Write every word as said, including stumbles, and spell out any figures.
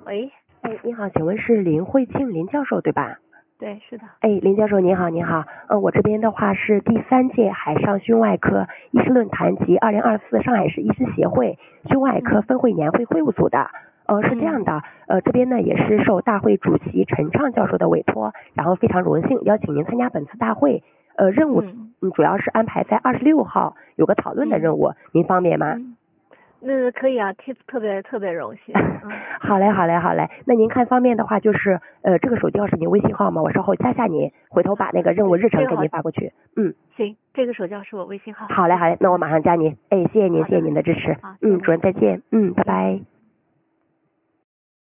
喂， 哎，你好，请问是林慧庆林教授对吧？ 对，是的。 哎，林教授您好，您好，嗯，我这边的话是第三届海上胸外科医师论坛及二零二四上海市医师协会胸外科分会年会会务组的。呃，是这样的，呃，这边呢也是受大会主席陈畅教授的委托，然后非常荣幸邀请您参加本次大会。呃，任务嗯主要是安排在二十六号有个讨论的任务，嗯、您方便吗？ 嗯，那可以啊，特特别特别荣幸。嗯、 好嘞，好嘞，好嘞。那您看方便的话，就是呃，这个手机号是您微信号吗？我稍后加下您，回头把那个任务日程给您发过去。嗯， 行，这个手机号是我微信号。 好嘞，好嘞，那我马上加您。哎，谢谢您，谢谢您的支持。 好， 嗯，主任再见。嗯，拜拜。